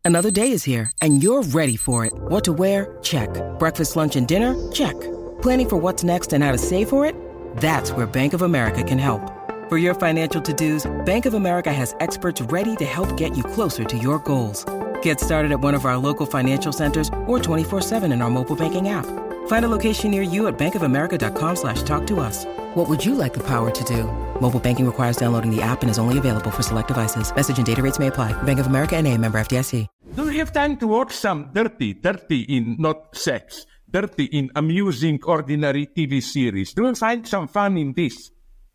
Another day is here, and you're ready for it. What to wear? Check. Breakfast, lunch, and dinner? Check. Planning for what's next and how to save for it? That's where Bank of America can help. For your financial to-dos, Bank of America has experts ready to help get you closer to your goals. Get started at one of our local financial centers or 24/7 in our mobile banking app. Find a location near you at bankofamerica.com/talktous. What would you like the power to do? Mobile banking requires downloading the app and is only available for select devices. Message and data rates may apply. Bank of America NA, member FDIC. Do you have time to watch some dirty in not sex, dirty in amusing ordinary TV series? Do you find some fun in this?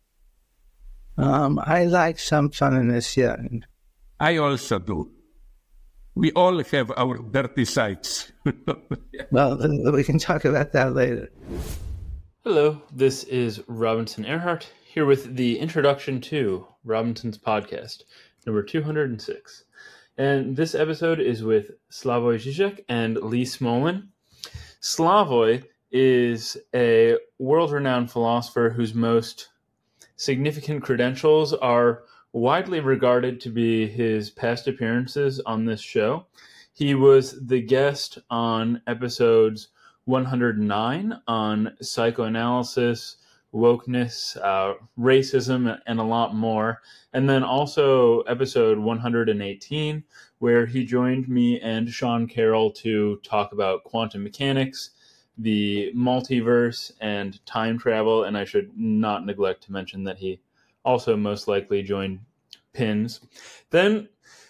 I like some fun in this, yeah. I also do. We all have our dirty sides. Well, we can talk about that later. Hello, this is Robinson Earhart, here with the introduction to Robinson's podcast, number 206. And this episode is with Slavoj Žižek and Lee Smolin. Slavoj is a world-renowned philosopher whose most significant credentials are widely regarded to be his past appearances on this show. He was the guest on episodes 109 on psychoanalysis, wokeness, racism, and a lot more. And then also episode 118, where he joined me and Sean Carroll to talk about quantum mechanics, the multiverse, and time travel. And I should not neglect to mention that he also most likely joined PINS. Then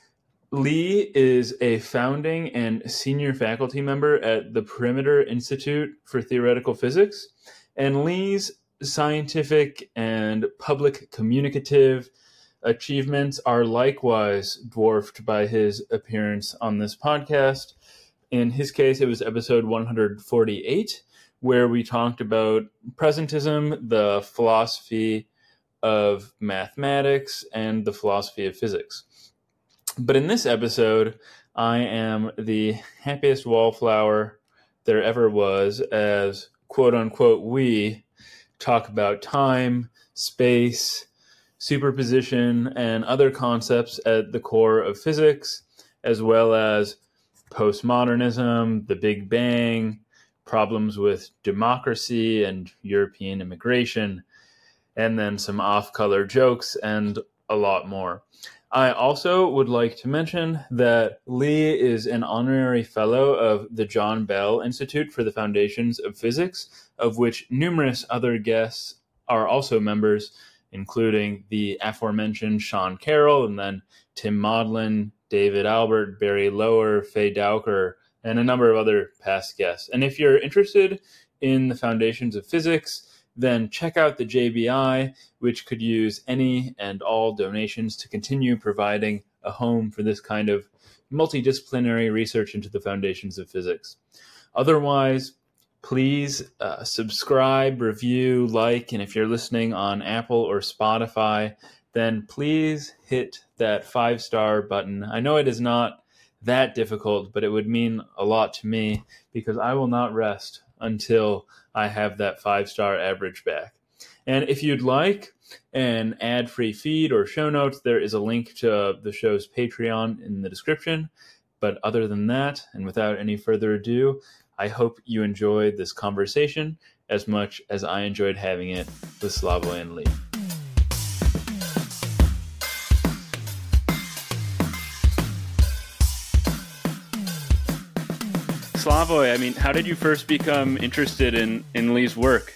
Lee is a founding and senior faculty member at the Perimeter Institute for Theoretical Physics. And Lee's scientific and public communicative achievements are likewise dwarfed by his appearance on this podcast. In his case, it was episode 148, where we talked about presentism, the philosophy of mathematics, and the philosophy of physics. But in this episode, I am the happiest wallflower there ever was, as quote-unquote we talk about time, space, superposition, and other concepts at the core of physics, as well as postmodernism, the Big Bang, problems with democracy and European immigration, and then some off-color jokes and a lot more. I also would like to mention that Lee is an honorary fellow of the John Bell Institute for the Foundations of Physics, of which numerous other guests are also members, including the aforementioned Sean Carroll, and then Tim Maudlin, David Albert, Barry Lower, Faye Dowker, and a number of other past guests. And if you're interested in the Foundations of Physics, then check out the JBI, which could use any and all donations to continue providing a home for this kind of multidisciplinary research into the foundations of physics. Otherwise, please subscribe, review, like, and if you're listening on Apple or Spotify, then please hit that 5-star button. I know it is not that difficult, but it would mean a lot to me because I will not rest until I have that 5-star average back. And if you'd like an ad-free feed or show notes, there is a link to the show's Patreon in the description. But other than that, and without any further ado, I hope you enjoyed this conversation as much as I enjoyed having it with Slavoj and Lee. Slavoj, I mean, how did you first become interested in Lee's work?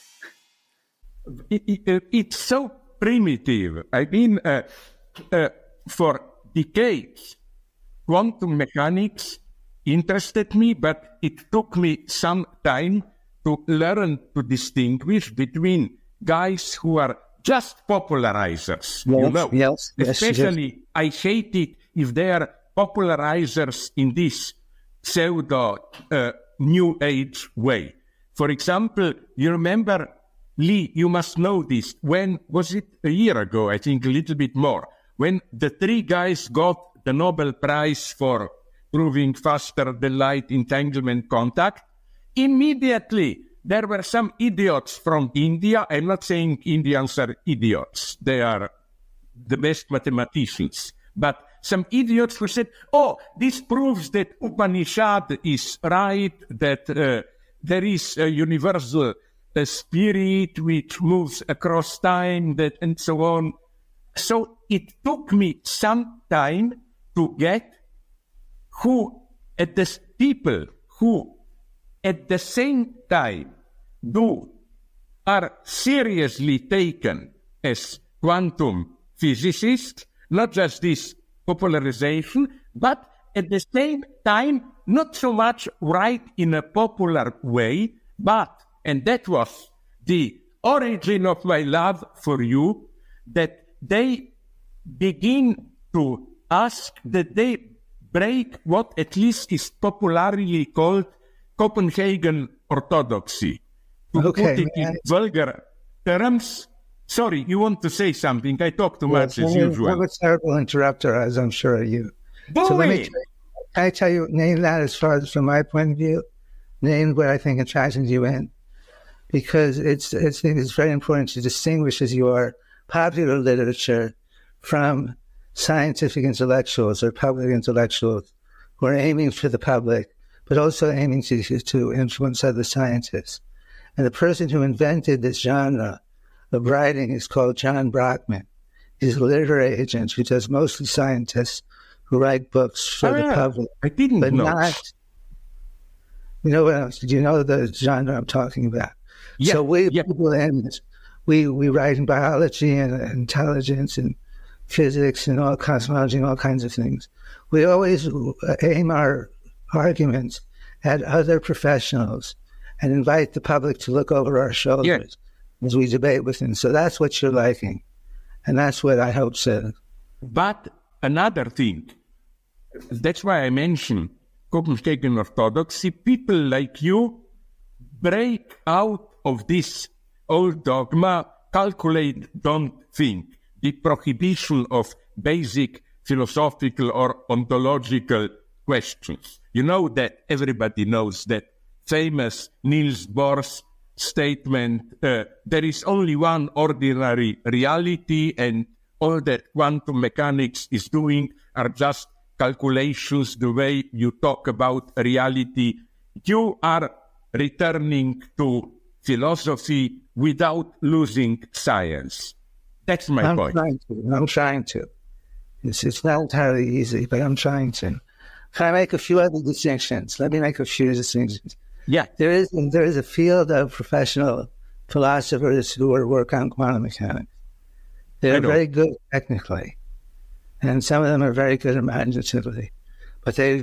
It's so primitive. I mean, for decades, quantum mechanics interested me, but it took me some time to learn to distinguish between guys who are just popularizers, Yes, Especially, I hate it if they are popularizers in this pseudo New Age way. For example, you remember, Lee, you must know this, when, was it a year ago, I think a little bit more, when the 3 guys got the Nobel Prize for proving faster than light entanglement contact, immediately there were some idiots from India. I'm not saying Indians are idiots. They are the best mathematicians. But some idiots who said, oh, this proves that Upanishad is right, that there is a universal spirit which moves across time, that and so on. So it took me some time to get people who at the same time are seriously taken as quantum physicists, not just this popularization, but at the same time, not so much right in a popular way, but, and that was the origin of my love for you, that they begin to ask, that they break what at least is popularly called Copenhagen orthodoxy. To put it in vulgar terms. Sorry, you want to say something? I talk too much as usual. I'm a terrible interrupter, as I'm sure you. So can I tell you, name that as far as from my point of view, name where I think attractions you in, because I think it's very important to distinguish as you are popular literature from scientific intellectuals or public intellectuals who are aiming for the public, but also aiming to influence other scientists. And the person who invented this genre of writing is called John Brockman. He's a literary agent who does mostly scientists who write books for the public. I didn't know. Not, you know what else? Do you know the genre I'm talking about? Yeah, so people in this, we write in biology and intelligence and physics and all cosmology and all kinds of things. We always aim our arguments at other professionals and invite the public to look over our shoulders as we debate with them. So that's what you're liking. And that's what I hope so. But another thing, that's why I mentioned Copenhagen orthodoxy. People like you break out of this old dogma, calculate, don't think. The prohibition of basic philosophical or ontological questions. You know that everybody knows that famous Niels Bohr's statement, there is only one ordinary reality, and all that quantum mechanics is doing are just calculations, the way you talk about reality. You are returning to philosophy without losing science. That's my point. I'm trying to. It's not entirely easy, but I'm trying to. Can I make a few other distinctions? Let me make a few distinctions. Yeah. There is a field of professional philosophers who work on quantum mechanics. They're very good technically, and some of them are very good imaginatively. But they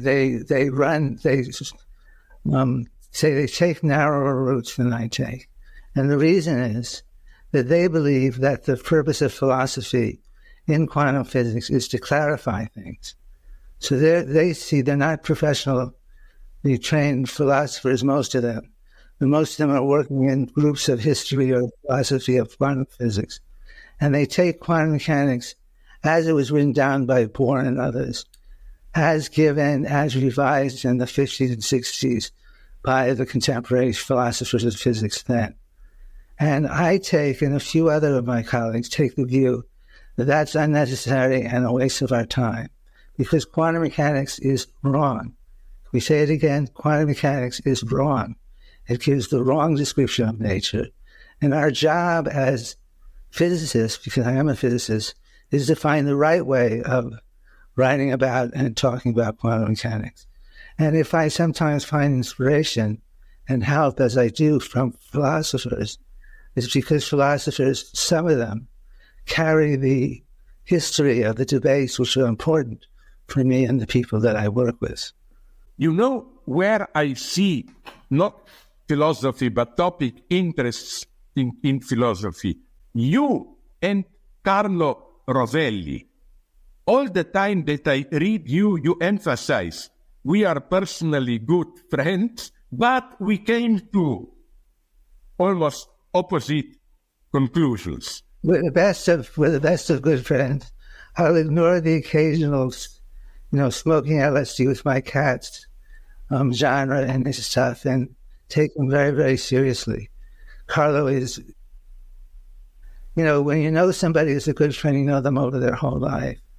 take narrower routes than I take. And the reason is that they believe that the purpose of philosophy in quantum physics is to clarify things. So they're not professionally trained philosophers, most of them. But most of them are working in groups of history or philosophy of quantum physics. And they take quantum mechanics as it was written down by Bohr and others, as given, as revised in the 50s and 60s by the contemporary philosophers of physics then. And I take, and a few other of my colleagues take the view that that's unnecessary and a waste of our time, because quantum mechanics is wrong. We say it again, quantum mechanics is wrong. It gives the wrong description of nature. And our job as physicists, because I am a physicist, is to find the right way of writing about and talking about quantum mechanics. And if I sometimes find inspiration and help, as I do, from philosophers, it's because philosophers, some of them, carry the history of the debates which are important for me and the people that I work with. You know where I see not philosophy but topic interests in philosophy? You and Carlo Rovelli. All the time that I read you, you emphasize we are personally good friends, but we came to almost opposite conclusions. We're the best of good friends. I'll ignore the occasional, smoking LSD with my cats genre and this stuff, and take them very, very seriously. Carlo is, when you know somebody is a good friend, you know them over their whole life.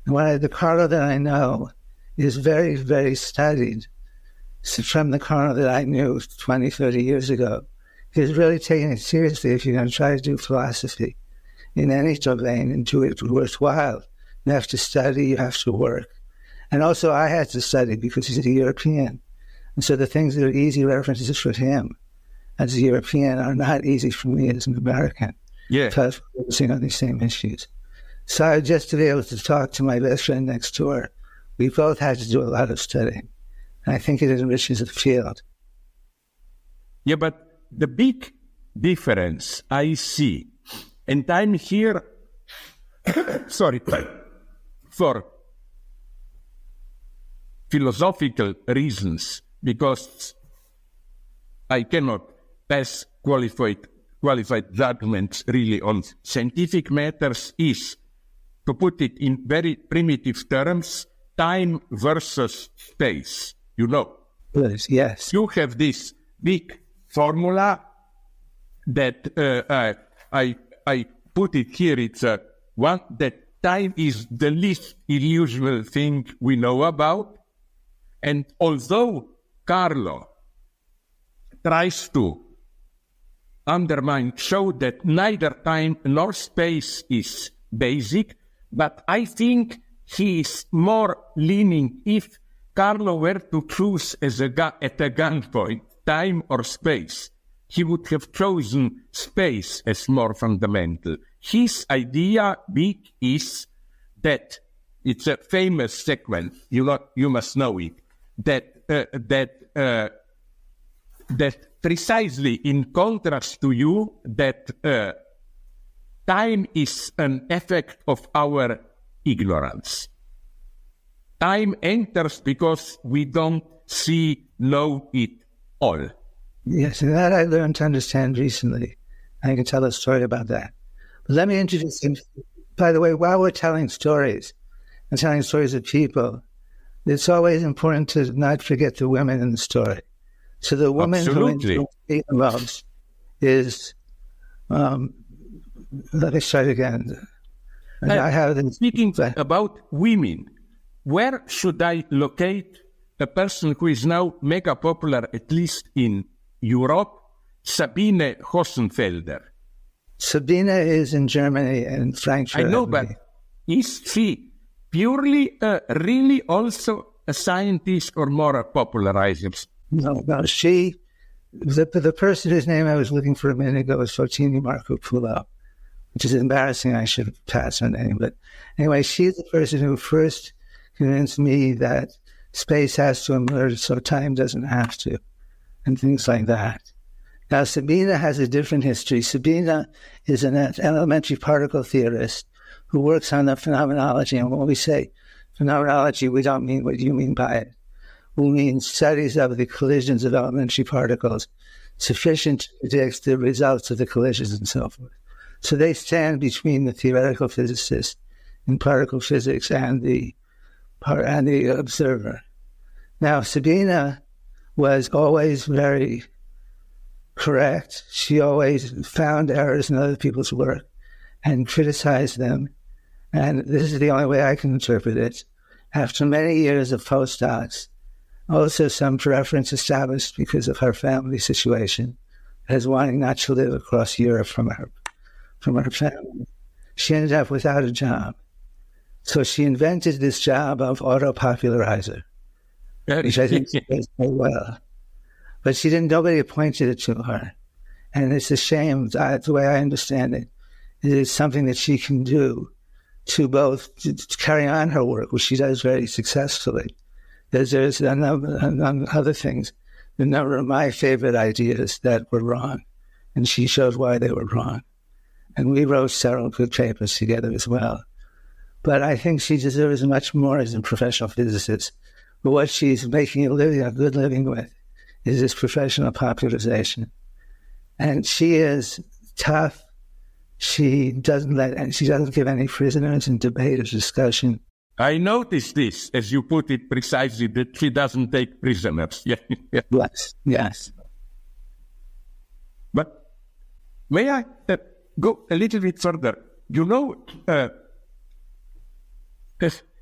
The Carlo that I know is very, very studied from the Carlo that I knew 20, 30 years ago. He's really taking it seriously if you're going to try to do philosophy in any domain and do it worthwhile. You have to study, you have to work. And also I had to study because he's a European. And so the things that are easy references for him as a European are not easy for me as an American. Yeah. Focusing on these same issues. So just to be able to talk to my best friend next door, we both had to do a lot of studying. And I think it enriches the field. Yeah, but the big difference I see, and I'm here, for philosophical reasons, because I cannot pass qualified judgments really on scientific matters, is, to put it in very primitive terms, time versus space. You know? Yes. You have this big formula that I put it here. It's one that time is the least illusional thing we know about. And although Carlo tries to show that neither time nor space is basic, but I think he is more leaning, if Carlo were to choose at a gunpoint, time or space, he would have chosen space as more fundamental. His idea, big, is that it's a famous sequence. You must know it. That precisely in contrast to you, that time is an effect of our ignorance. Time enters because we don't know it all. Yes, and that I learned to understand recently. I can tell a story about that. But let me introduce him. By the way, while we're telling stories and telling stories of people, it's always important to not forget the women in the story. So the woman who loves is, let me start again. Speaking about women, where should I locate a person who is now mega popular, at least in Europe? Sabine Hossenfelder. Sabine is in Germany and Frankfurt. I know, but is she purely, really also a scientist or more a popularizer? No, she, the person whose name I was looking for a minute ago is Fotini Markopoulou, which is embarrassing. I should have passed her name. But anyway, she's the person who first convinced me that space has to emerge so time doesn't have to, and things like that. Now, Sabine has a different history. Sabine is an elementary particle theorist who works on the phenomenology. And when we say phenomenology, we don't mean what you mean by it. We mean studies of the collisions of elementary particles sufficient to predict the results of the collisions and so forth. So they stand between the theoretical physicist in particle physics and the observer. Now, Sabine was always very correct. She always found errors in other people's work and criticized them. And this is the only way I can interpret it. After many years of postdocs, also some preference established because of her family situation, as wanting not to live across Europe from her family, she ended up without a job. So she invented this job of auto-popularizer, which I think she does very well. But nobody appointed it to her. And it's a shame, the way I understand it, it is something that she can do to both to carry on her work, which she does very successfully. There's a number of other things, a number of my favorite ideas that were wrong, and she showed why they were wrong. And we wrote several good papers together as well. But I think she deserves much more as a professional physicist. But what she's making a good living with, is this professional popularization. And she is tough. She doesn't give any prisoners in debate or discussion. I noticed this, as you put it precisely, that she doesn't take prisoners. Yes. But may I go a little bit further? You know,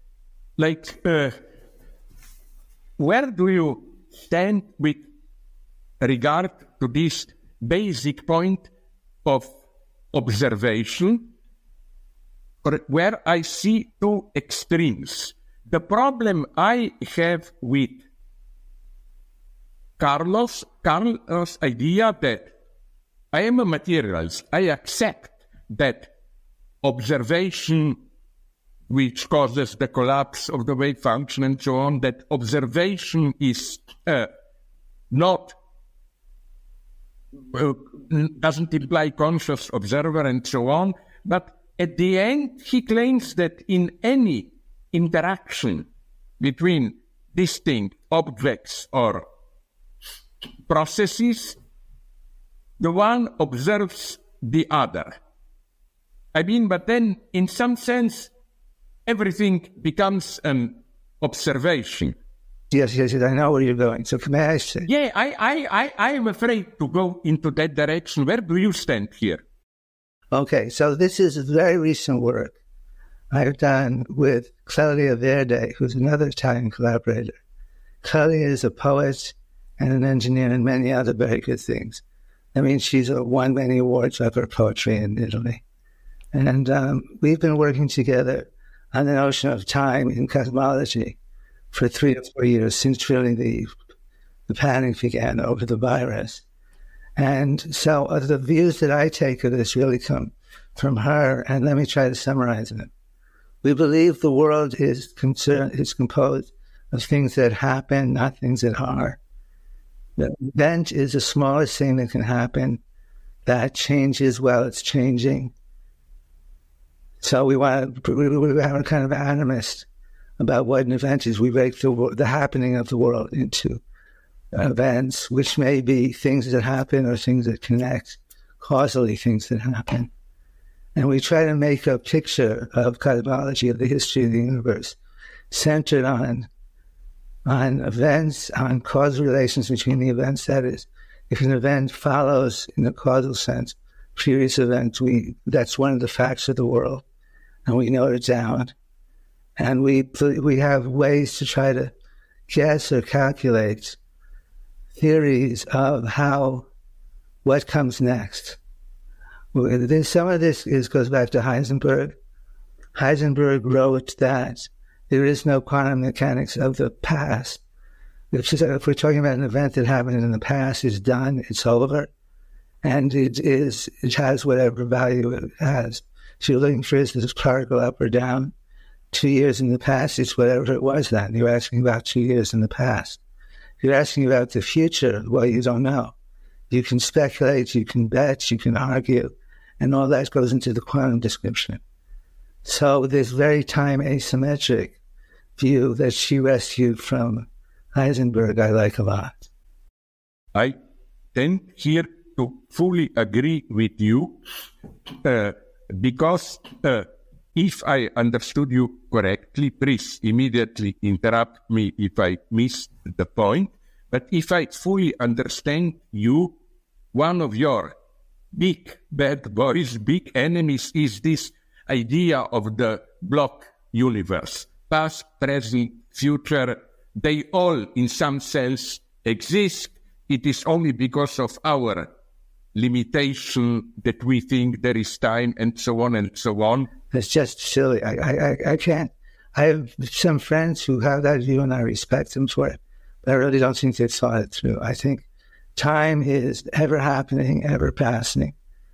where do you stand with regard to this basic point of observation, or where I see two extremes? The problem I have with Carlos' idea that I am a materialist, I accept that observation, which causes the collapse of the wave function and so on, that observation is not, doesn't imply conscious observer and so on, but at the end he claims that in any interaction between distinct objects or processes, the one observes the other. I mean, but then in some sense, everything becomes an observation. Yes, I know where you're going. So may I say? Yeah, I am afraid to go into that direction. Where do you stand here? Okay, so this is very recent work I've done with Clelia Verde, who's another Italian collaborator. Clelia is a poet and an engineer and many other very good things. I mean, she's won many awards for her poetry in Italy. And we've been working together on the notion of time in cosmology for 3 or 4 years, since really the panic began over the virus. And so the views that I take of this really come from her, and let me try to summarize them. We believe the world is composed of things that happen, not things that are. The event is the smallest thing that can happen that changes while it's changing. So we have a kind of animist about what an event is. We break the happening of the world into events, which may be things that happen or things that connect, causally things that happen. And we try to make a picture of cosmology, of the history of the universe, centered on events, on causal relations between the events. That is, if an event follows in a causal sense previous events, that's one of the facts of the world, and we note it down. And we have ways to try to guess or calculate theories of what comes next. Some of this goes back to Heisenberg. Heisenberg wrote that there is no quantum mechanics of the past. If we're talking about an event that happened in the past, it's done, it's over, and it has whatever value it has. So you're looking for is this particle up or down? 2 years in the past, it's whatever it was then. You're asking about 2 years in the past. You're asking about the future. Well, you don't know. You can speculate, you can bet, you can argue, and all that goes into the quantum description. So this very time asymmetric view that she rescued from Heisenberg, I like a lot. I tend here to fully agree with you because if I understood you correctly, please immediately interrupt me if I missed the point. But if I fully understand you, one of your big bad boys, big enemies is this idea of the block universe. Past, present, future, they all in some sense exist. It is only because of our limitation that we think there is time and so on and so on. It's just silly. I can't. I have some friends who have that view and I respect them for it, but I really don't think they've thought it through. I think time is ever happening, ever passing.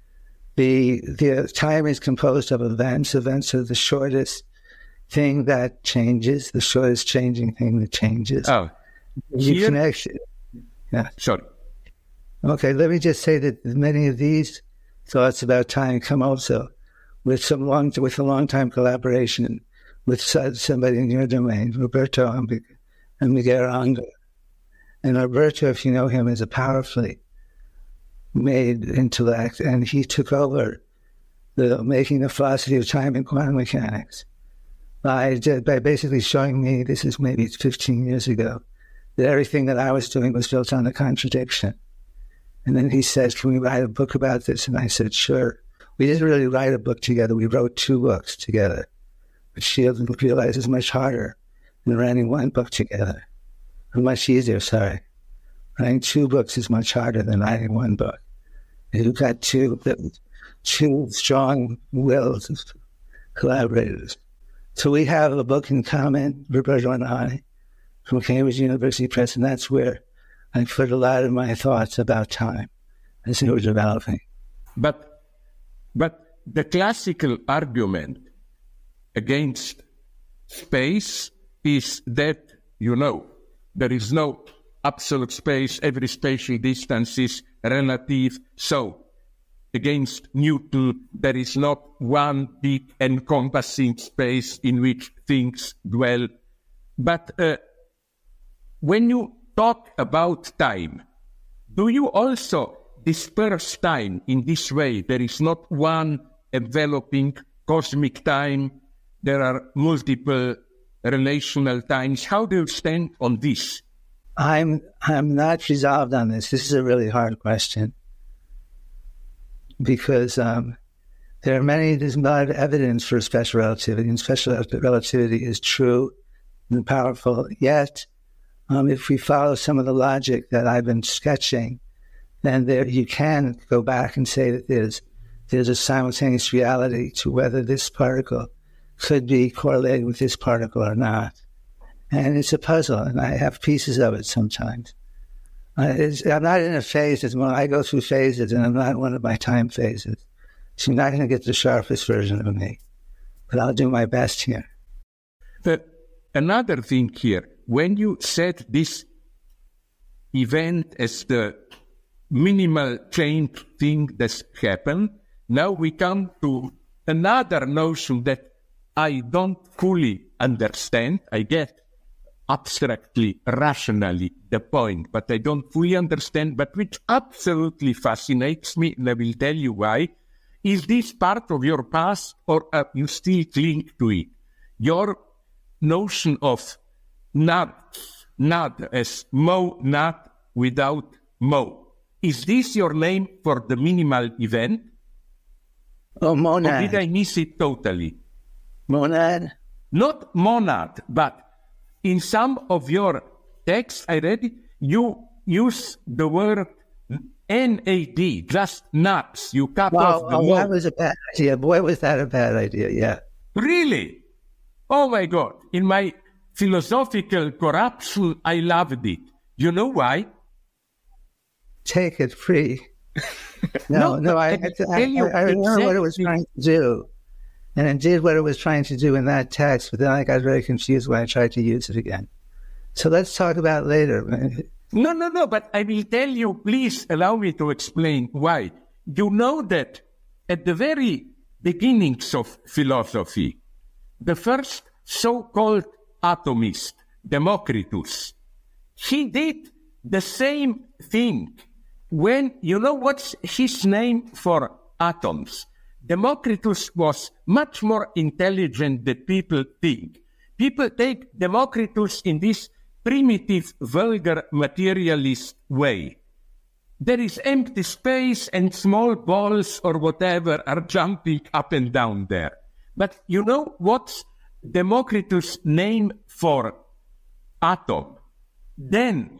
The time is composed of events. Events are the shortest thing that changes, the shortest changing thing that changes. Oh, you connect. Yeah. Sorry. Okay, let me just say that many of these thoughts about time come also with a long-time collaboration with somebody in your domain, Roberto and Miguel Angel. And Roberto, if you know him, is a powerfully made intellect, and he took over making the philosophy of time in quantum mechanics by basically showing me, this is maybe 15 years ago, that everything that I was doing was built on a contradiction. And then he said, can we write a book about this? And I said, sure. We didn't really write a book together. We wrote 2 books together, which he realized is much harder. than writing one book together. Or much easier, sorry. Writing 2 books is much harder than writing 1 book. You've got two strong-willed collaborators. So we have a book in common, Roberto and I, from Cambridge University Press, and that's where I put a lot of my thoughts about time as they were developing. But the classical argument against space is that, there is no absolute space, every spatial distance is relative. So, against Newton, there is not one big encompassing space in which things dwell. But when you talk about time, do you also disperse time in this way? There is not one enveloping cosmic time. There are multiple relational times. How do you stand on this? I'm not resolved on this. This is a really hard question because there's a lot of evidence for special relativity, and special relativity is true and powerful. Yet, if we follow some of the logic that I've been sketching, then you can go back and say that there's a simultaneous reality to whether this particle could be correlated with this particle or not. And it's a puzzle, and I have pieces of it sometimes. I'm not in a phase I go through phases, and I'm not in one of my time phases. So you're not going to get the sharpest version of me, but I'll do my best here. Another thing here, when you set this event as the minimal change thing that's happened, now we come to another notion that I don't fully understand. I get abstractly, rationally the point, but I don't fully understand, but which absolutely fascinates me, and I will tell you why. Is this part of your past, or you still cling to it? Your notion of not as mo-nad without mo. Is this your name for the minimal event? Oh, monad. Or did I miss it totally? Monad? Not monad, but in some of your texts I read, you use the word NAD, just nuts. You cut off the that was a bad idea. Boy, was that a bad idea, yeah. Really? Oh my God. In my philosophical corruption, I loved it. You know why? Take it free. No, I remember what it was trying to do. And it did what it was trying to do in that text, but then I got very confused when I tried to use it again. So let's talk about it later. No, but I will tell you, please allow me to explain why. You know that at the very beginnings of philosophy, the first so-called atomist, Democritus, he did the same thing. When, you know what's his name for atoms? Democritus was much more intelligent than people think. People take Democritus in this primitive, vulgar, materialist way. There is empty space and small balls or whatever are jumping up and down there. But you know what's Democritus' name for atom? Den,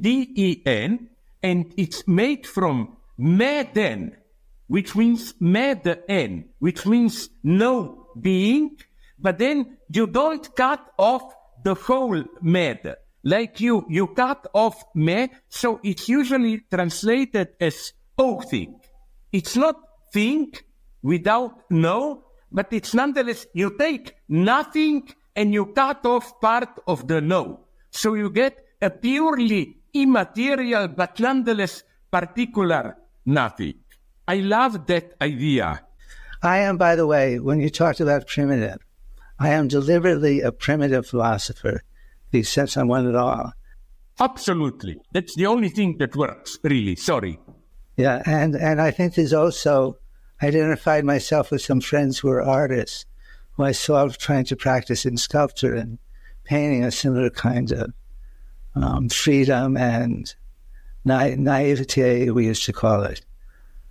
D-E-N, and it's made from meden, which means meden, which means no being, but then you don't cut off the whole med. Like you cut off me, so it's usually translated as o-thing. It's not think without no, but it's nonetheless, you take nothing and you cut off part of the no. So you get a purely immaterial, but nonetheless particular nothing. I love that idea. I am, by the way, when you talked about primitive, I am deliberately a primitive philosopher, since I'm one at all. Absolutely. That's the only thing that works, really. Sorry. Yeah, and I think there's also, I identified myself with some friends who are artists, who I saw trying to practice in sculpture and painting a similar kind of freedom and naivete, we used to call it.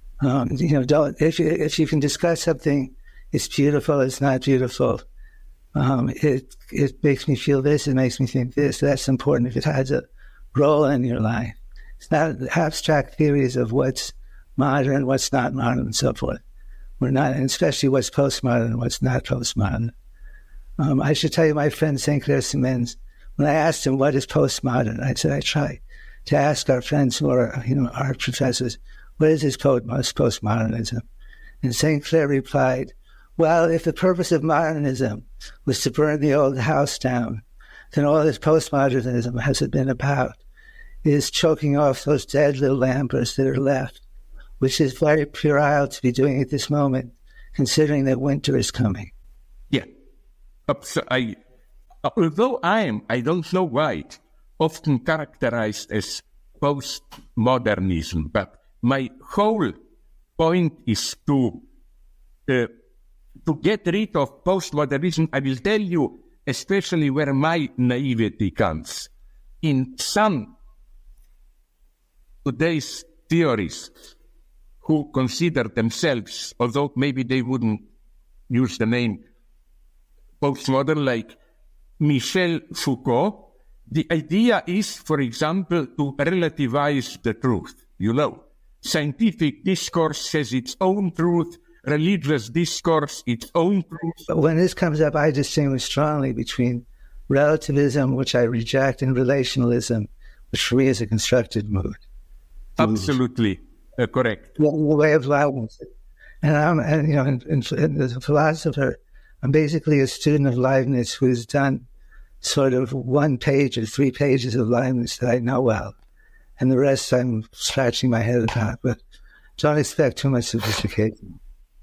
If you can discuss something, it's beautiful, it's not beautiful. It makes me feel this, it makes me think this. That's important if it has a role in your life. It's not abstract theories of what's modern, what's not modern, and so forth. We're not, and especially what's postmodern and what's not postmodern. I should tell you, my friend St. Clair Simmons, when I asked him what is postmodern, I said I try to ask our friends who are, art professors, what is this postmodernism? And St. Clair replied, well, if the purpose of modernism was to burn the old house down, then all this postmodernism has been about is choking off those dead little embers that are left, which is very puerile to be doing at this moment, considering that winter is coming. Yeah. Although I don't know why, often characterized as postmodernism, but my whole point is to get rid of postmodernism. I will tell you especially where my naivety comes. In some today's theorists who consider themselves, although maybe they wouldn't use the name postmodern, like Michel Foucault, the idea is, for example, to relativize the truth. Scientific discourse has its own truth, religious discourse its own truth. But when this comes up, I distinguish strongly between relativism, which I reject, and relationalism, which for me is a constructed mood. Absolutely correct. The way of Leibniz. And as a philosopher, I'm basically a student of Leibniz who has done sort of 1 page or 3 pages of Leibniz that I know well. And the rest I'm scratching my head about, but don't expect too much sophistication.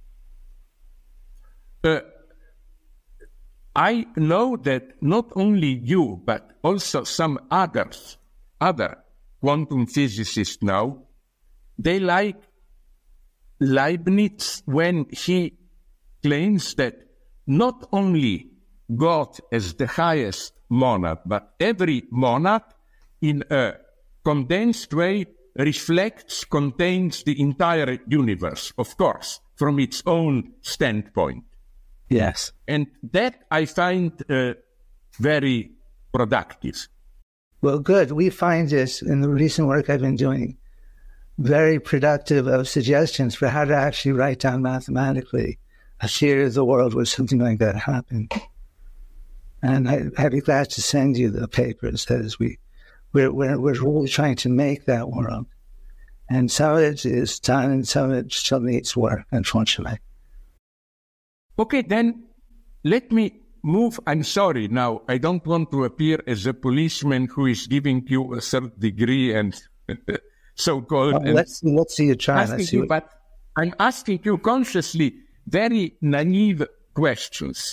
I know that not only you, but also some other quantum physicists now, they like Leibniz when he claims that not only God as the highest monad, but every monad in a condensed way contains the entire universe, of course, from its own standpoint. Yes. And that I find very productive. Well, good. We find this in the recent work I've been doing very productive of suggestions for how to actually write down mathematically a theory of the world where something like that happened. And I'd be glad to send you the papers. That is, we're really trying to make that world. And some of it is done and some of it still needs work, unfortunately. Okay, then let me move. I'm sorry now. I don't want to appear as a policeman who is giving you a third degree and so-called. Let's see you try. But I'm asking you consciously very naive questions.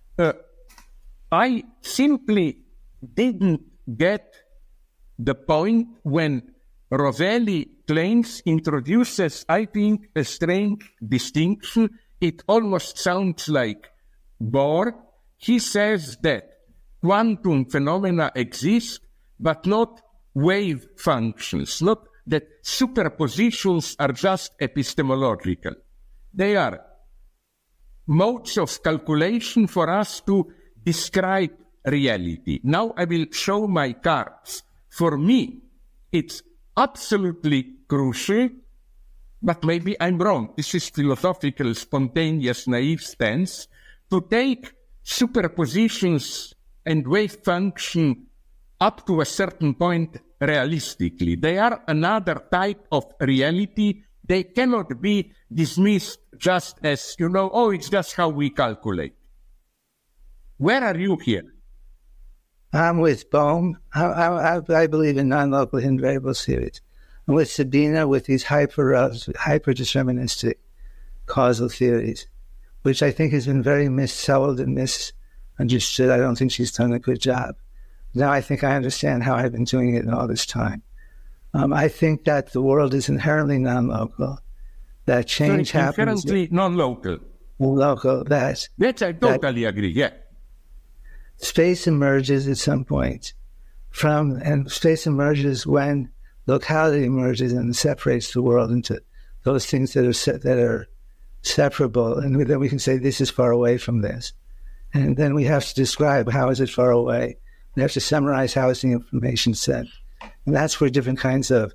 I simply didn't get the point when Rovelli introduces, I think, a strange distinction. It almost sounds like Bohr. He says that quantum phenomena exist, but not wave functions, not that superpositions are just epistemological. They are modes of calculation for us to describe reality. Now I will show my cards. For me, it's absolutely crucial, but maybe I'm wrong. This is philosophical, spontaneous, naive stance, to take superpositions and wave function up to a certain point realistically. They are another type of reality. They cannot be dismissed just as, it's just how we calculate. Where are you here? I'm with Bohm. I believe in non-local hidden variable series. I'm with Sabina with these hyper-deterministic causal theories, which I think has been very missold and misunderstood. I don't think she's done a good job. Now I think I understand how I've been doing it all this time. I think that the world is inherently non-local, that change happens. Inherently non-local. Local, that I totally agree, yeah. Space emerges at some point and space emerges when locality emerges and separates the world into those things that are separable, and then we can say this is far away from this. And then we have to describe how is it far away. We have to summarize how is the information sent. And that's where different kinds of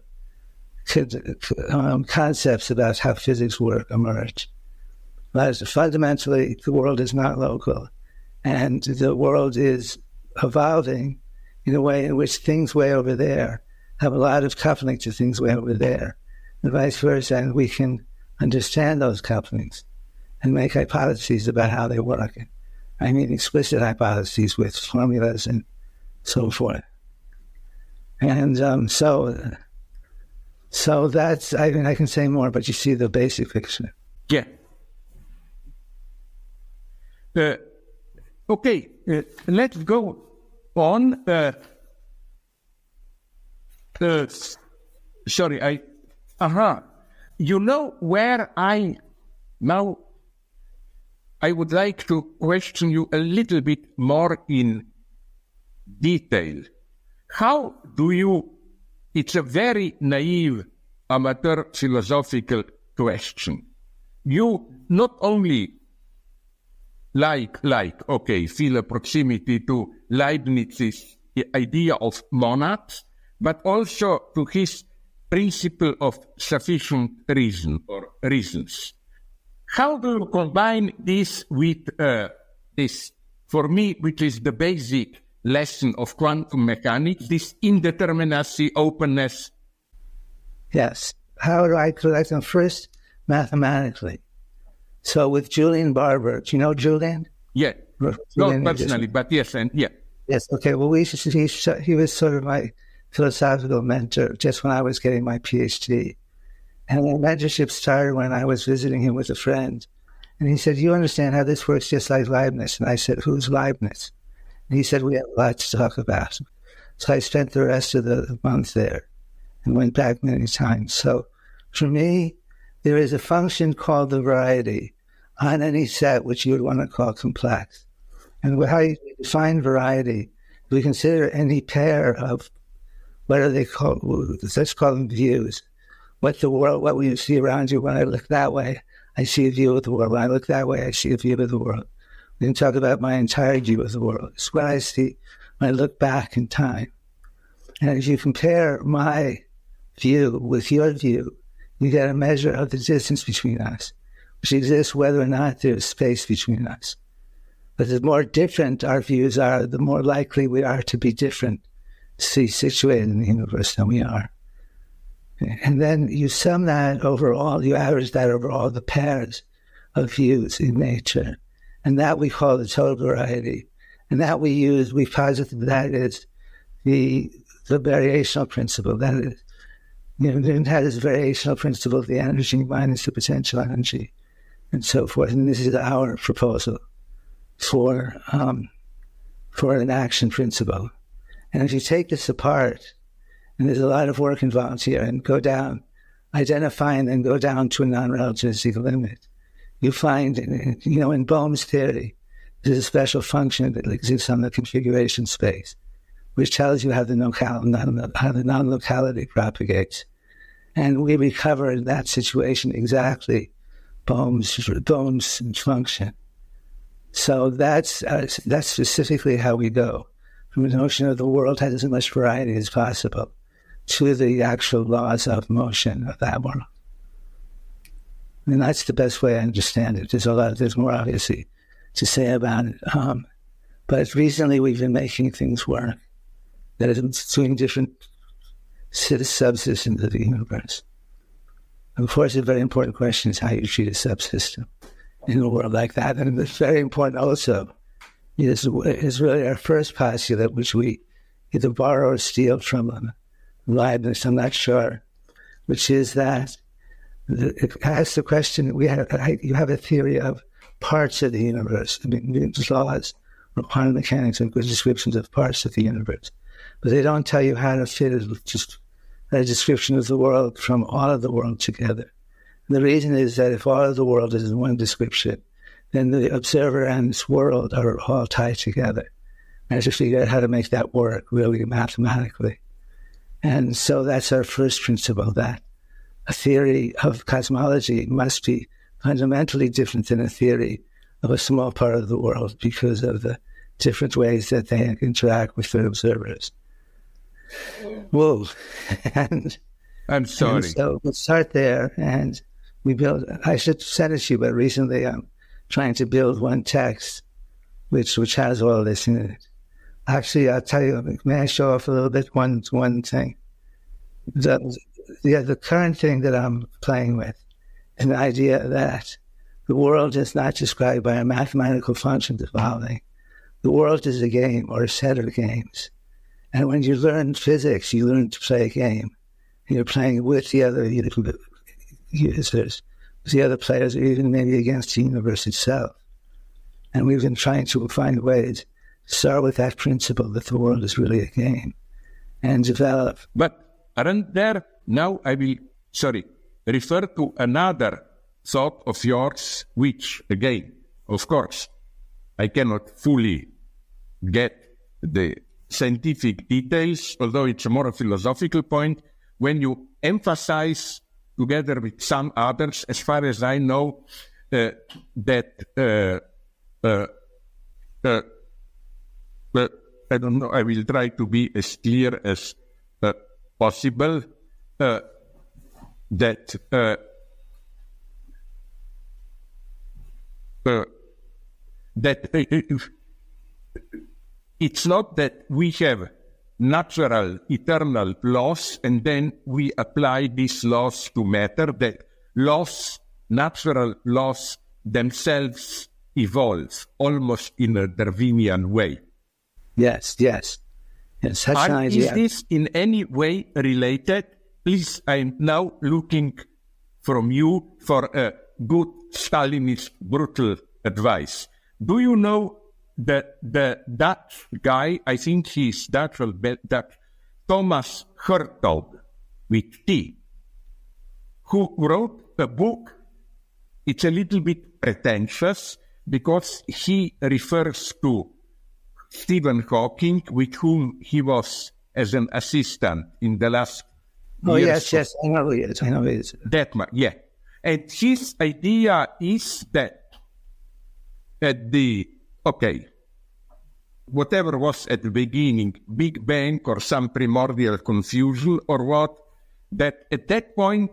concepts about how physics work emerge. But fundamentally, the world is not local. And the world is evolving in a way in which things way over there have a lot of coupling to things way over there, and vice versa. And we can understand those couplings and make hypotheses about how they work. I mean, explicit hypotheses with formulas and so forth. And so that's, I mean, I can say more, but you see the basic picture. Yeah. Okay, let's go on. Sorry, You know where I would like to question you a little bit more in detail. How do you, it's a very naive amateur philosophical question. You not only feel a proximity to Leibniz's idea of monads, but also to his principle of sufficient reason or reasons. How do you combine this with this, for me, which is the basic lesson of quantum mechanics, this indeterminacy, openness? Yes. How do I collect them? First, mathematically. So with Julian Barber, do you know Julian? Yeah. Not personally, but yes, and yeah. Yes, okay. Well, he was sort of my philosophical mentor just when I was getting my PhD. And the mentorship started when I was visiting him with a friend. And he said, you understand how this works just like Leibniz? And I said, who's Leibniz? And he said, we have a lot to talk about. So I spent the rest of the month there and went back many times. So for me, there is a function called the variety on any set which you would want to call complex. And how you define variety, we consider any pair of, what are they called? Let's call them views. What we see around you. When I look that way, I see a view of the world. When I look that way, I see a view of the world. We can talk about my entire view of the world. It's what I see when I look back in time. And if you compare my view with your view, you get a measure of the distance between us, which exists whether or not there's space between us. But the more different our views are, the more likely we are to be different, situated in the universe than we are. And then you sum that over all, you average that over all the pairs of views in nature. And that we call the total variety. And that we posit that is the variational principle. That is, Newton had this variational principle of the energy minus the potential energy, and so forth. And this is our proposal for an action principle. And if you take this apart, and there's a lot of work involved here, and go down, identify and then go down to a non-relativistic limit, you find, in Bohm's theory, there's a special function that exists on the configuration space, which tells you how the non-locality propagates. And we recover in that situation exactly Bohm's function. So that's specifically how we go from the notion of the world has as much variety as possible to the actual laws of motion of that world. And that's the best way I understand it. There's more obviously to say about it. But recently we've been making things work that is doing different subsystems of the universe. Of course, a very important question is how you treat a subsystem in a world like that. And it's very important also is really our first postulate, which we either borrow or steal from Leibniz, I'm not sure, which is that it asks the question, you have a theory of parts of the universe. I mean, Newton's laws or quantum mechanics are good descriptions of parts of the universe, but they don't tell you how to fit just a description of the world from all of the world together. And the reason is that if all of the world is in one description, then the observer and this world are all tied together. And I have to figure out how to make that work really mathematically. And so that's our first principle, that a theory of cosmology must be fundamentally different than a theory of a small part of the world because of the different ways that they interact with their observers. Whoa. And I'm sorry. And so we'll start there, and we build. I should send it to you, but recently I'm trying to build one text which has all this in it. Actually, I'll tell you, may I show off a little bit one thing? The current thing that I'm playing with is an idea that the world is not described by a mathematical function evolving. The world is a game or a set of games. And when you learn physics, you learn to play a game. And you're playing with the other users, the other players, or even maybe against the universe itself. And we've been trying to find ways to start with that principle that the world is really a game and develop. But aren't there, now I will, refer to another thought of yours, which, again, of course, I cannot fully get the scientific details, although it's a more philosophical point. When you emphasize, together with some others, as far as I know, that I don't know, I will try to be as clear as possible, that it's not that we have natural, eternal laws, and then we apply these laws to matter, that laws, natural laws themselves evolve almost in a Darwinian way. Yes. Such an idea. Is this in any way related? Please, I'm now looking from you for a good Stalinist brutal advice. Do you know that the Dutch guy, I think he's Dutch, Thomas Hertog, with T, who wrote a book? It's a little bit pretentious because he refers to Stephen Hawking, with whom he was as an assistant in the last years. Yes, I know it is. That man, yeah. And his idea is that whatever was at the beginning, Big Bang or some primordial confusion or what, that at that point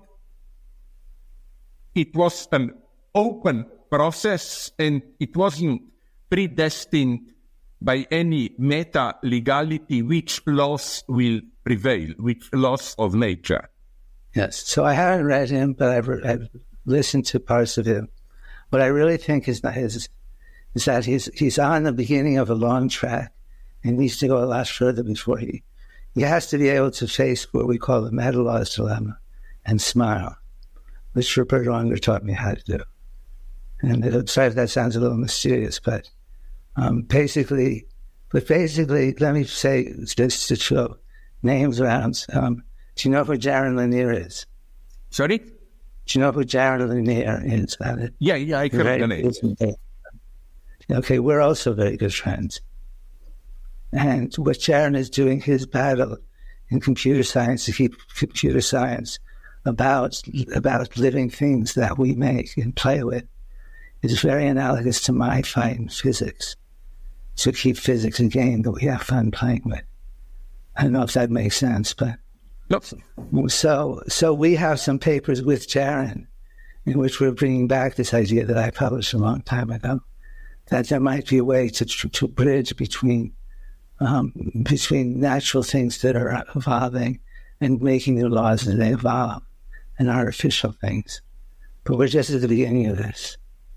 it was an open process and it wasn't predestined by any meta-legality which laws will prevail, which laws of nature. Yes, so I haven't read him, but I've listened to parts of him. What I really think is that he's on the beginning of a long track and needs to go a lot further before he has to be able to face what we call the Madelow's dilemma and smile, which Rupert Unger taught me how to do. And I'm sorry if that sounds a little mysterious, but basically, let me say just to show names around. Do you know who Jaron Lanier is? Sorry? Do you know who Jaron Lanier is? Yeah, I heard the name. Okay, we're also very good friends. And what Jaron is doing, his battle in computer science to keep computer science about living things that we make and play with, is very analogous to my fight in physics, to keep physics a game that we have fun playing with. I don't know if that makes sense, but... Nope. So we have some papers with Jaron in which we're bringing back this idea that I published a long time ago, that there might be a way to bridge between natural things that are evolving and making new laws as they evolve, and artificial things. But we're just at the beginning of this.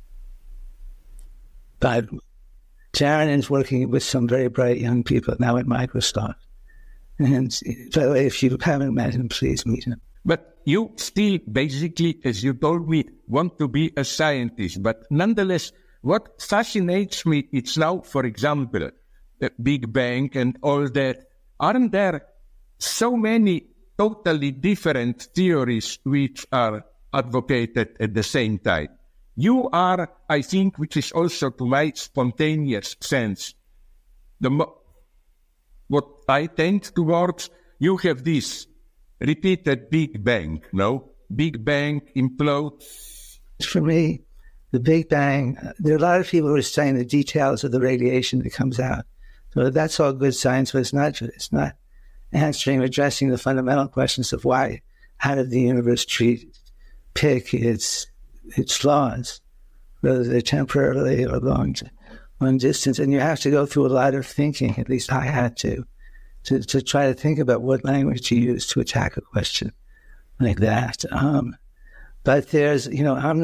But Jaron is working with some very bright young people now at Microsoft. And by the way, if you haven't met him, please meet him. But you still basically, as you told me, want to be a scientist. But nonetheless, what fascinates me, it's now, for example, the Big Bang and all that. Aren't there so many totally different theories which are advocated at the same time? You are, I think, which is also to my spontaneous sense, what I tend towards, you have this repeated Big Bang, no? Big Bang implodes. For me, the Big Bang, there are a lot of people who are studying the details of the radiation that comes out. So that's all good science, but it's not addressing the fundamental questions of how did the universe pick its laws, whether they're temporarily or long distance. And you have to go through a lot of thinking, at least I had to try to think about what language to use to attack a question like that. But there's, I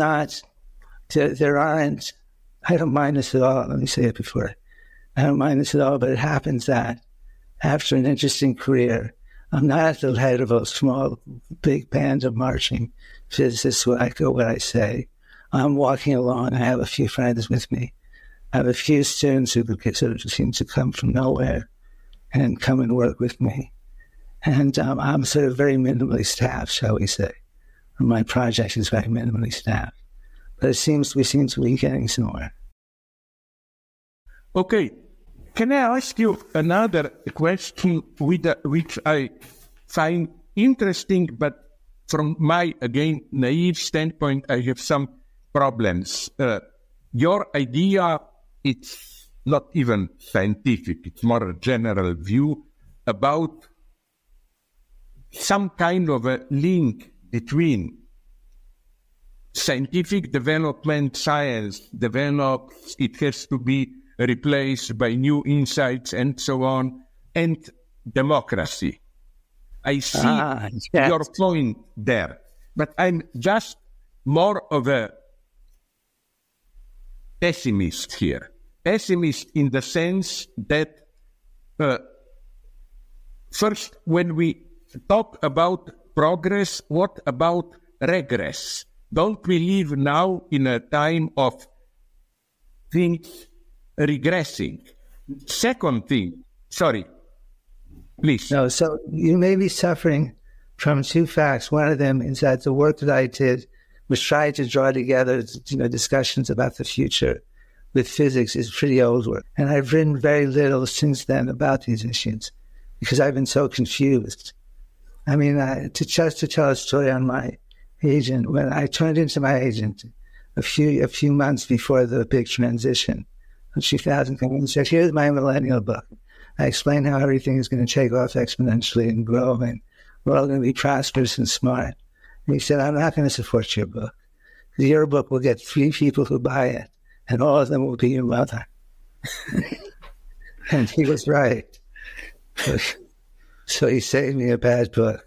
don't mind this at all. Let me say it before. I don't mind this at all, but it happens that after an interesting career, I'm not at the head of a small, big band of marching physicists who echo what I say. I'm walking along. I have a few friends with me. I have a few students who sort of seem to come from nowhere and come and work with me. And I'm sort of very minimally staffed, shall we say. My project is very minimally staffed. But we seem to be getting somewhere. Okay. Can I ask you another question which I find interesting, but from my, again, naive standpoint, I have some problems. Your idea, it's not even scientific, it's more a general view about some kind of a link between scientific development, science develops, it has to be replaced by new insights and so on, and democracy. I see your point there, but I'm just more of a pessimist here. Pessimist in the sense that first, when we talk about progress, what about regress? Don't we live now in a time of things regressing? Second thing, sorry, please. No, so you may be suffering from two facts. One of them is that the work that I did was try to draw together, discussions about the future with physics is pretty old work. And I've written very little since then about these issues because I've been so confused. I mean, to tell a story on my agent, when I turned into my agent a few months before the big transition in 2000, and said, here's my millennial book. I explain how everything is going to take off exponentially and grow, and we're all going to be prosperous and smart. And he said, I'm not going to support your book. Your book will get 3 people who buy it, and all of them will be your mother. And he was right. So he saved me a bad book.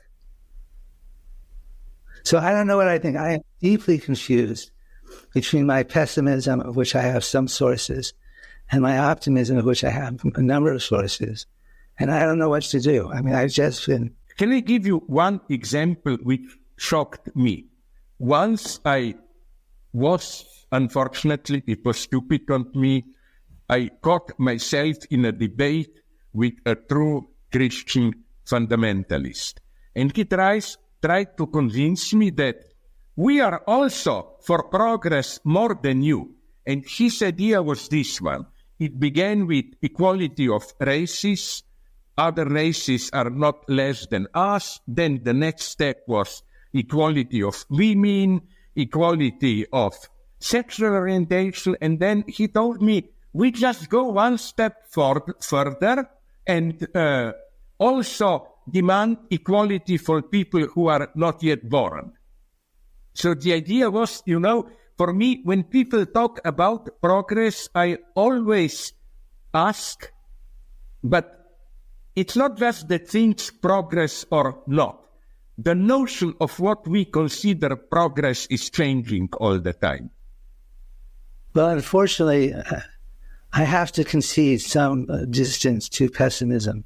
So I don't know what I think. I am deeply confused between my pessimism, of which I have some sources, and my optimism, of which I have a number of sources. And I don't know what to do. I mean, I've just been... Can I give you one example which shocked me? Once I was, unfortunately, it was stupid on me, I caught myself in a debate with a true Christian fundamentalist. And he tried to convince me that we are also for progress more than you. And his idea was this one. It began with equality of races. Other races are not less than us. Then the next step was equality of women, equality of sexual orientation. And then he told me, we just go one step further and also demand equality for people who are not yet born. So the idea was, for me, when people talk about progress, I always ask, but it's not just that things progress or not. The notion of what we consider progress is changing all the time. Well, unfortunately, I have to concede some distance to pessimism.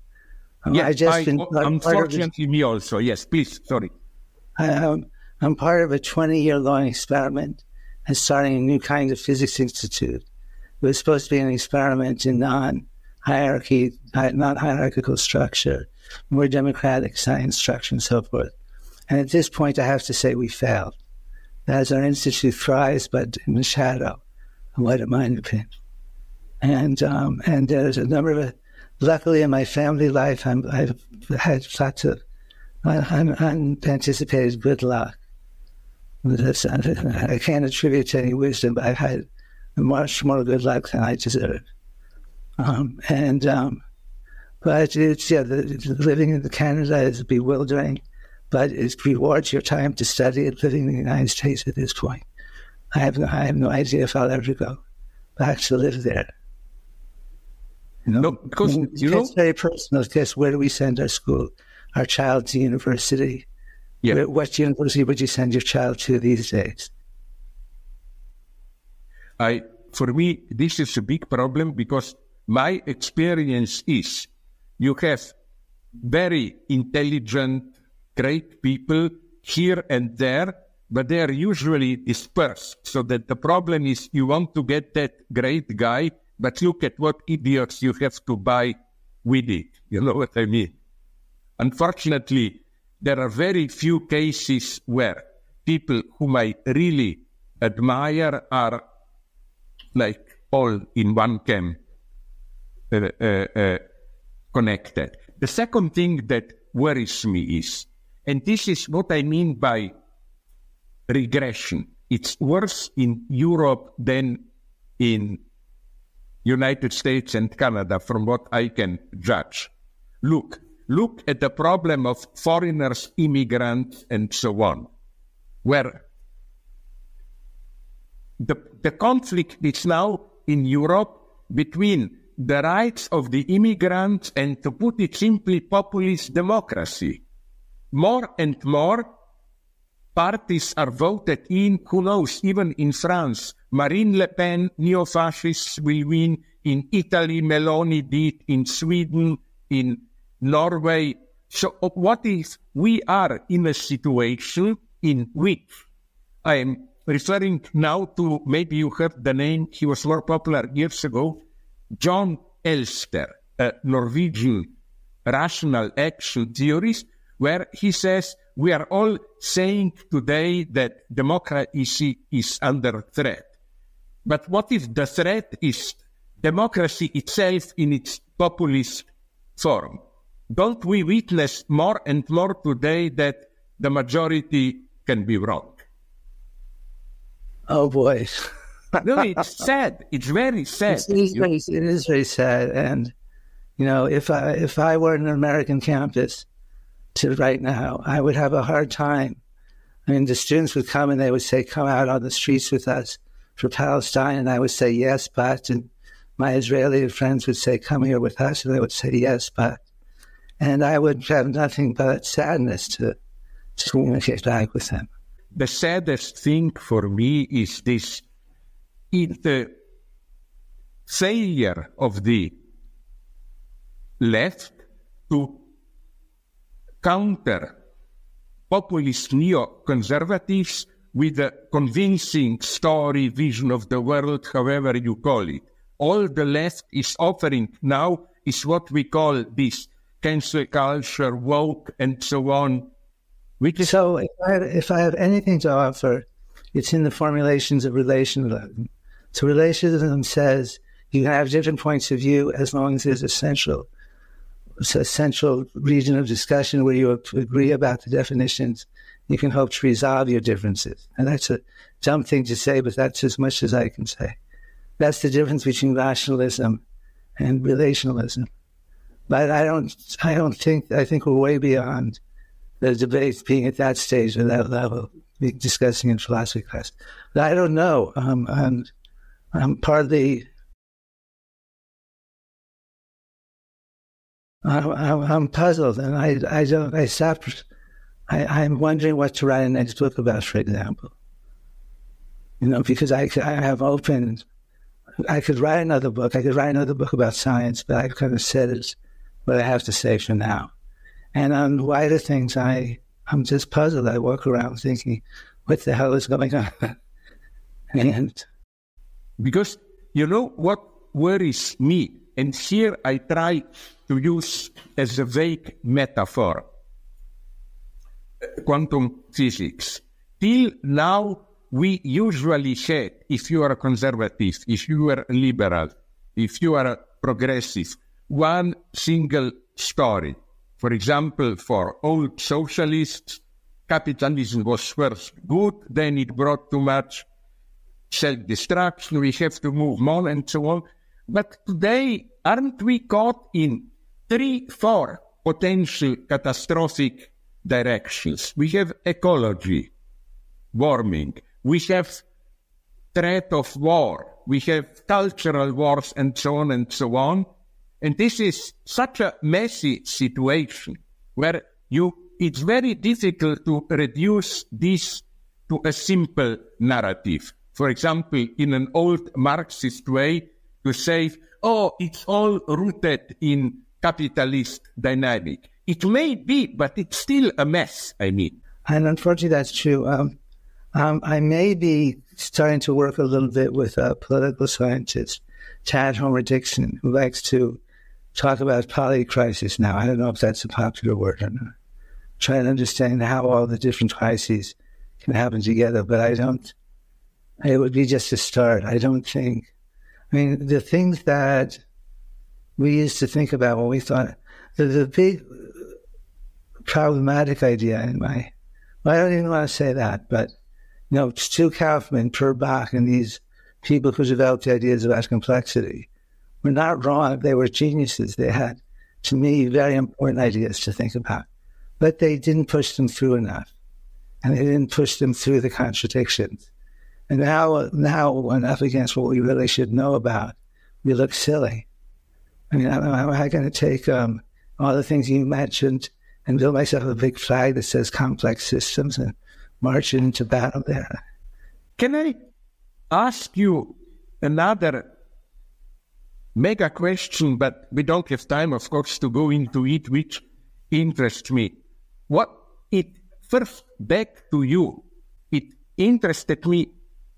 Unfortunately, me also. Yes, please, sorry. I'm part of a 20-year-long experiment and starting a new kind of physics institute. It was supposed to be an experiment in non-hierarchical structure, more democratic science structure, and so forth. And at this point, I have to say we failed. As our institute thrives, but in the shadow of what it might have been. And there's a number of... Luckily, in my family life, I've had lots of unanticipated good luck I can't attribute to any wisdom, but I've had much more good luck than I deserve. But it's, living in Canada is bewildering, but it rewards your time to study it living in the United States at this point. I have no idea if I'll ever go back to live there. No, because it's very personal. Because where do we send our child to university? Yeah. What university would you send your child to these days? For me, this is a big problem because my experience is you have very intelligent, great people here and there, but they are usually dispersed. So that the problem is you want to get that great guy, but look at what idiots you have to buy with it. You know what I mean? Unfortunately, there are very few cases where people whom I really admire are like all in one camp connected. The second thing that worries me is, and this is what I mean by regression. It's worse in Europe than in United States and Canada, from what I can judge. Look at the problem of foreigners, immigrants, and so on, where the conflict is now in Europe between the rights of the immigrants and, to put it simply, populist democracy. More and more parties are voted in, who knows, even in France, Marine Le Pen, neo-fascists will win, in Italy, Meloni did, in Sweden, in Norway. So what if we are in a situation in which, I am referring now to, maybe you heard the name, he was more popular years ago, John Elster, a Norwegian rational action theorist, where he says we are all saying today that democracy is under threat. But what if the threat is democracy itself in its populist form? Don't we witness more and more today that the majority can be wrong? Oh, boy. No, it's sad. It's very sad. It is very sad. And, if I were in an American campus right now, I would have a hard time. I mean, the students would come and they would say, come out on the streets with us for Palestine. And I would say, yes, but. And my Israeli friends would say, come here with us. And they would say, yes, but. And I would have nothing but sadness to communicate back with them. The saddest thing for me is this. In the failure of the left to counter populist neo-conservatives with a convincing story, vision of the world, however you call it. All the left is offering now is what we call this cancel culture, woke, and so on. So if I have anything to offer, it's in the formulations of relationalism. So relationalism says you can have different points of view as long as there's a central region of discussion where you agree about the definitions. You can hope to resolve your differences. And that's a dumb thing to say, but that's as much as I can say. That's the difference between rationalism and relationalism. But I think we're way beyond the debate being at that stage or that level, discussing in philosophy class. But I don't know. I'm partly. I'm puzzled, and I'm wondering what to write a next book about, for example. Because I have opened. I could write another book. I could write another book about science, but I've kind of said what I have to say for now. And on wider things, I'm just puzzled. I walk around thinking, what the hell is going on? And because what worries me, and here I try to use as a vague metaphor, quantum physics. Till now, we usually said, if you are a conservative, if you are a liberal, if you are a progressive, one single story. For example, for old socialists, capitalism was first good, then it brought too much self-destruction, we have to move on and so on. But today, aren't we caught in 3-4 potential catastrophic directions? We have ecology, warming, we have threat of war, we have cultural wars and so on and so on. And this is such a messy situation where it's very difficult to reduce this to a simple narrative. For example, in an old Marxist way, to say, oh, it's all rooted in capitalist dynamic. It may be, but it's still a mess, I mean. And unfortunately, that's true. I may be starting to work a little bit with a political scientist, Chad Homer-Dixon, who likes to talk about polycrisis now. I don't know if that's a popular word or not. Trying to understand how all the different crises can happen together, but it would be just a start. I don't think, the things that we used to think about when we thought, the big problematic idea I don't even want to say that, but, Stu Kaufman, Per Bach, and these people who developed the ideas about complexity were not wrong. They were geniuses. They had, to me, very important ideas to think about. But they didn't push them through enough. And they didn't push them through the contradictions. And now when up against what we really should know about, we look silly. Am I going to take all the things you mentioned and build myself a big flag that says complex systems and march into battle there? Can I ask you another mega question, but we don't have time, of course, to go into it, which interests me. First, back to you, it interested me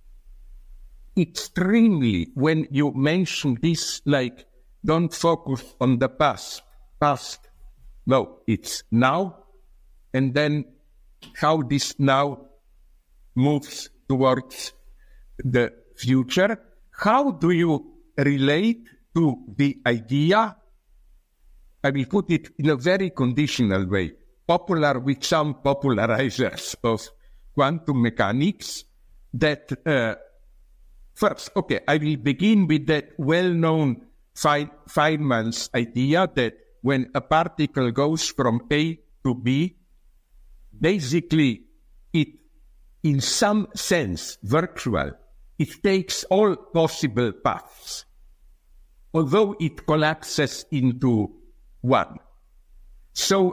extremely when you mentioned this, like, don't focus on the past. No, it's now, and then how this now moves towards the future. How do you relate to the idea? I will put it in a very conditional way, popular with some popularizers of quantum mechanics, that first, I will begin with that well-known Feynman's idea that when a particle goes from A to B, basically it, in some sense, virtual, it takes all possible paths, although it collapses into one. So,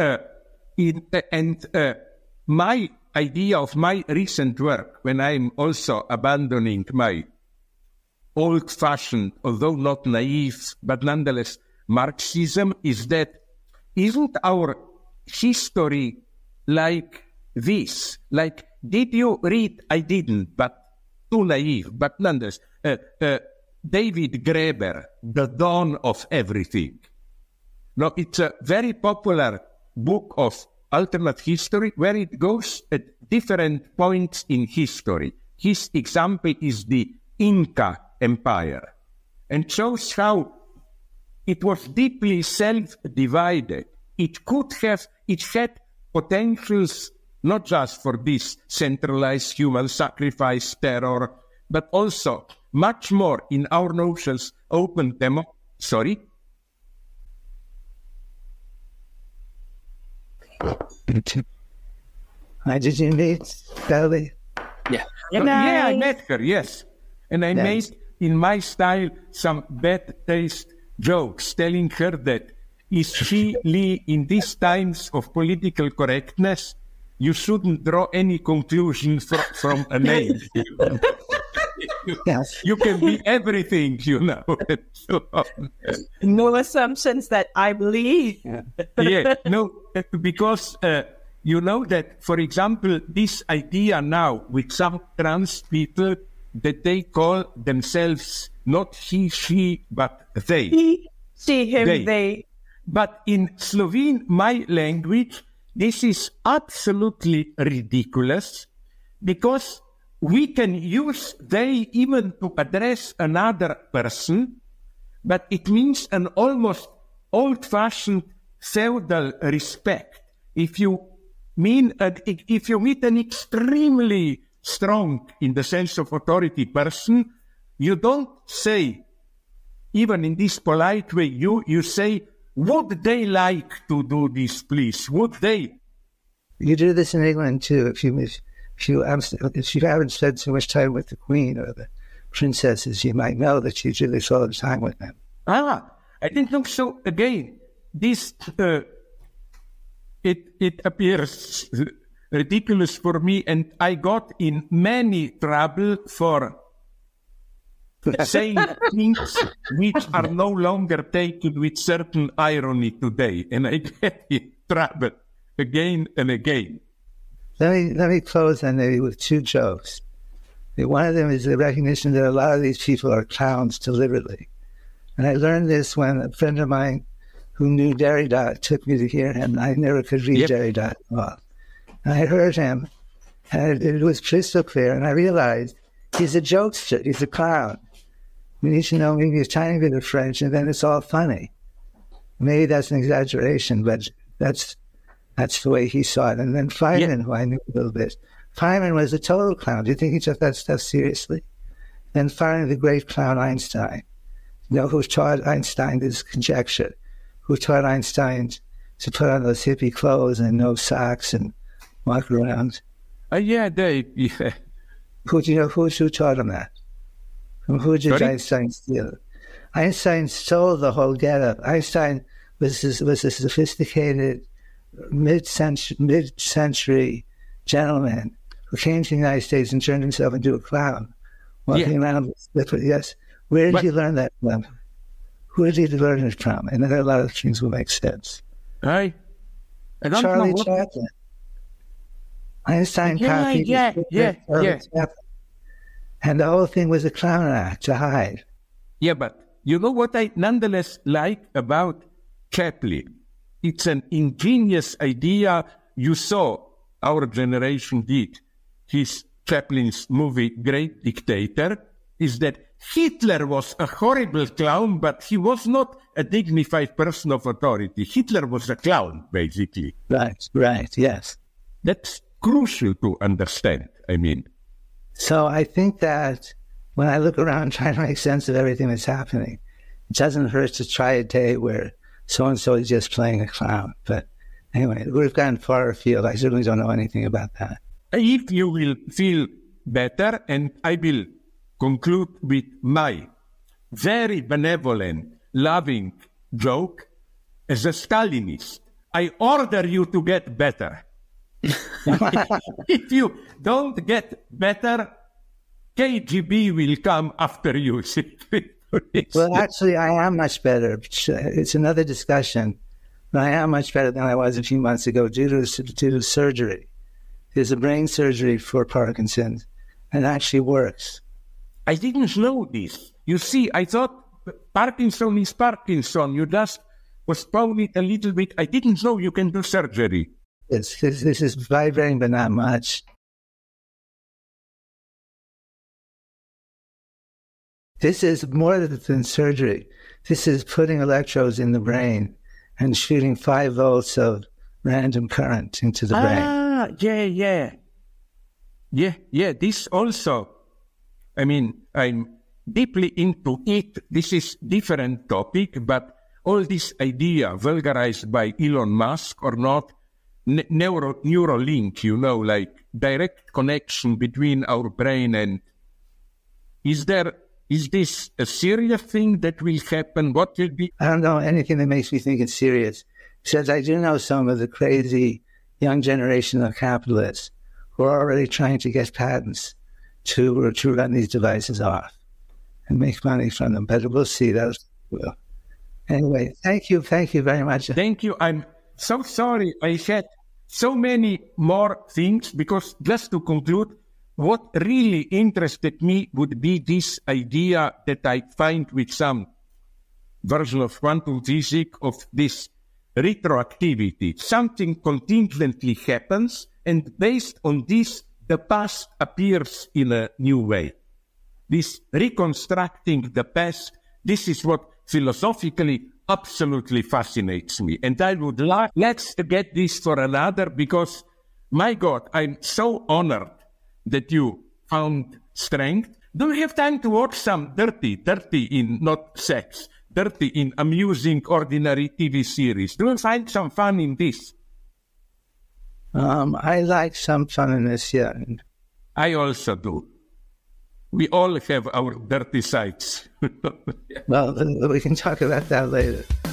my idea of my recent work, when I'm also abandoning my old-fashioned, although not naive, but nonetheless Marxism, is that isn't our history like this? Like, did you read? I didn't, but too naive, but nonetheless, David Graeber, The Dawn of Everything. Now, it's a very popular book of alternate history where it goes at different points in history. His example is the Inca Empire, and shows how it was deeply self-divided. It had potentials not just for this centralized human sacrifice terror, but also much more in our notions open demo. Sorry? Did you meet Sally? Yeah. I met her, yes. And I made, in my style, some bad taste jokes, telling her that is she, Lee, in these times of political correctness, you shouldn't draw any conclusions from a name. Yes. You can be everything, No assumptions that I believe. Because you know that, for example, this idea now with some trans people that they call themselves not he, she, but they. He, she, him, they. But in Slovene, my language, this is absolutely ridiculous, because we can use they even to address another person, but it means an almost old-fashioned feudal respect. If you mean if you meet an extremely strong, in the sense of authority, person, you don't say, even in this polite way, you say, would they like to do this, please? Would they? You do this in England too. If you haven't spent too much time with the Queen or the princesses, you might know that you do this all the time with them. I didn't know so. Again, this it appears ridiculous for me, and I got in many trouble for saying things which are no longer taken with certain irony today, and I get in trouble again and again. Let me close then maybe with two jokes. One of them is the recognition that a lot of these people are clowns deliberately. And I learned this when a friend of mine who knew Derrida took me to hear him. I never could read Derrida at all. And I heard him, and it was crystal clear, and I realized he's a jokester, he's a clown. We need to know maybe a tiny bit of French, and then it's all funny. Maybe that's an exaggeration, but that's the way he saw it. And then Feynman, who I knew a little bit, Feynman was a total clown. Do you think he took that stuff seriously? Then finally, the great clown Einstein. You know who taught Einstein this conjecture? Who taught Einstein to put on those hippie clothes and no socks and walk around? Dave. Yeah. Who taught him that? From who did Einstein steal? Einstein stole the whole getup. Einstein was a sophisticated mid-century gentleman who came to the United States and turned himself into a clown, walking around with slipper. Yes. Where did he learn that from? Who did he learn it from? And then a lot of things will make sense. I don't Charlie know Chaplin. Einstein copied Charlie Chaplin. And the whole thing was a clown act to hide. Yeah, but you know what I nonetheless like about Chaplin? It's an ingenious idea. You saw our generation did. Chaplin's movie, Great Dictator, is that Hitler was a horrible clown, but he was not a dignified person of authority. Hitler was a clown, basically. Right, yes. That's crucial to understand, I mean. So I think that when I look around trying to make sense of everything that's happening, it doesn't hurt to try a day where so-and-so is just playing a clown. But anyway, we've gone far afield. I certainly don't know anything about that. If you will feel better, and I will conclude with my very benevolent, loving joke, as a Stalinist, I order you to get better. If you don't get better, KGB will come after you. Well, actually, I am much better. It's another discussion. But I am much better than I was a few months ago due to surgery. There's a brain surgery for Parkinson's, and it actually works. I didn't know this. You see, I thought Parkinson is Parkinson. You just postpone it a little bit. I didn't know you can do surgery. This is vibrating, but not much. This is more than surgery. This is putting electrodes in the brain and shooting 5 volts of random current into the brain. Yeah, this also. I mean, I'm deeply into it. This is different topic, but all this idea vulgarized by Elon Musk or not, Neuralink, like direct connection between our brain and... Is this a serious thing that will happen? What will be? I don't know anything that makes me think it's serious. Except I do know some of the crazy young generation of capitalists who are already trying to get patents to run these devices off and make money from them. But we'll see. Anyway, thank you very much. Thank you. I'm so sorry. I had so many more things because just to conclude, what really interested me would be this idea that I find with some version of quantum physics of this retroactivity. Something contingently happens, and based on this, the past appears in a new way. This reconstructing the past, this is what philosophically absolutely fascinates me. And I would like, let's get this for another, because My God, I'm so honored that you found strength. Do you have time to watch some dirty in not sex, dirty in amusing, ordinary TV series? Do you find some fun in this? I like some fun in this, yeah. I also do. We all have our dirty sides. Well, we can talk about that later.